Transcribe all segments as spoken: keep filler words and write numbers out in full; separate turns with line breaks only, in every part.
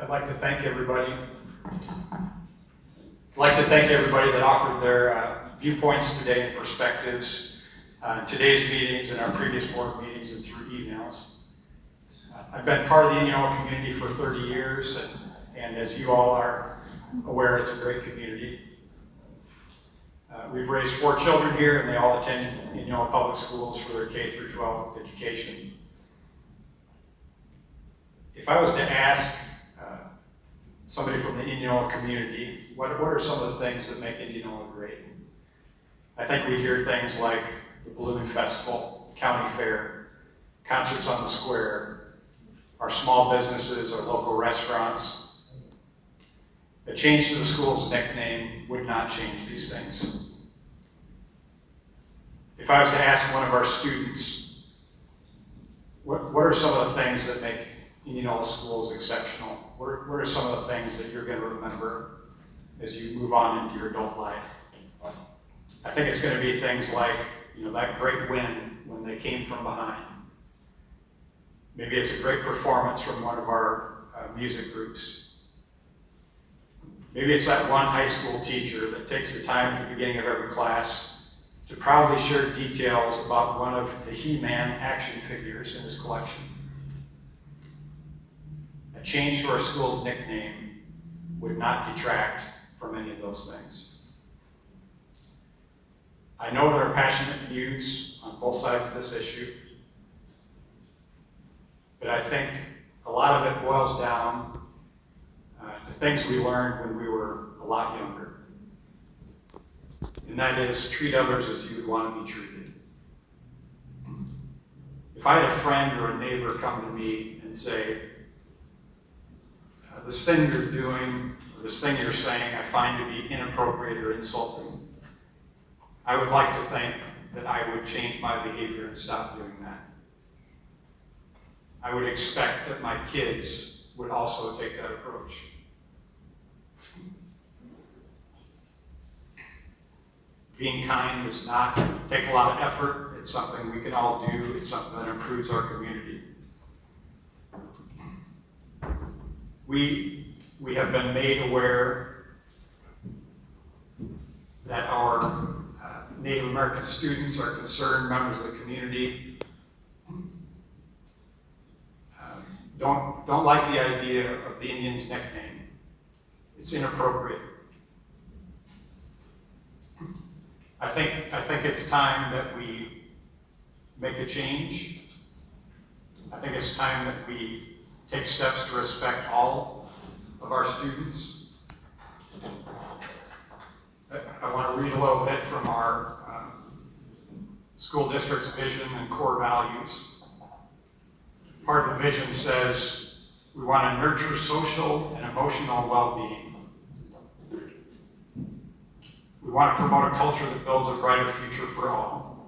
I'd like to thank everybody. I'd like to thank everybody that offered their uh, viewpoints today and perspectives uh, in today's meetings and our previous board meetings and through emails. Uh, I've been part of the Indianola community for thirty years, and, and as you all are aware, it's a great community. Uh, we've raised four children here, and they all attend Indianola Public Schools for their K through twelve education. If I was to ask uh, somebody from the Indianola community, what, what are some of the things that make Indianola great? I think we'd hear things like the Balloon Festival, County Fair, concerts on the square, our small businesses, our local restaurants. A change to the school's nickname would not change these things. If I was to ask one of our students, what, what are some of the things that make Indianola schools exceptional? What are, what are some of the things that you're going to remember as you move on into your adult life? I think it's going to be things like, you know, that great win when they came from behind. Maybe it's a great performance from one of our uh, music groups. Maybe it's that one high school teacher that takes the time at the beginning of every class to proudly share details about one of the He-Man action figures in his collection. A change to our school's nickname would not detract from any of those things. I know there are passionate views on both sides of this issue, but I think a lot of it boils down uh, to things we learned when we were a lot younger. And that is, treat others as you would want to be treated. If I had a friend or a neighbor come to me and say, this thing you're doing, or this thing you're saying, I find to be inappropriate or insulting, I would like to think that I would change my behavior and stop doing that. I would expect that my kids would also take that approach. Being kind does not take a lot of effort. It's something we can all do. It's something that improves our community. We, we have been made aware that our uh, Native American students are concerned members of the community. Uh, don't, don't like the idea of the Indians' nickname. It's inappropriate. I think, I think it's time that we make a change. I think it's time that we take steps to respect all of our students. I, I want to read a little bit from our um, school district's vision and core values. Part of the vision says, we want to nurture social and emotional well-being. We want to promote a culture that builds a brighter future for all.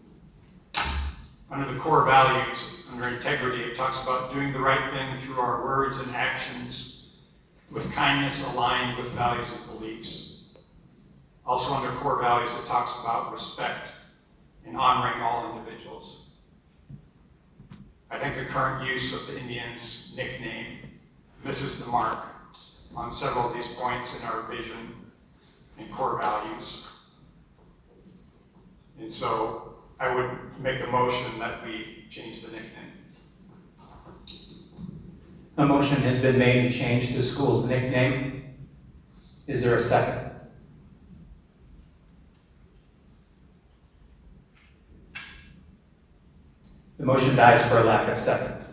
Under the core values, under integrity, it talks about doing the right thing through our words and actions with kindness aligned with values and beliefs. Also under core values, it talks about respect and honoring all individuals. I think the current use of the Indians' nickname misses the mark on several of these points in our vision and core values. And so I would make a motion that we change the nickname.
A motion has been made to change the school's nickname. Is there a second? The motion dies for a lack of second.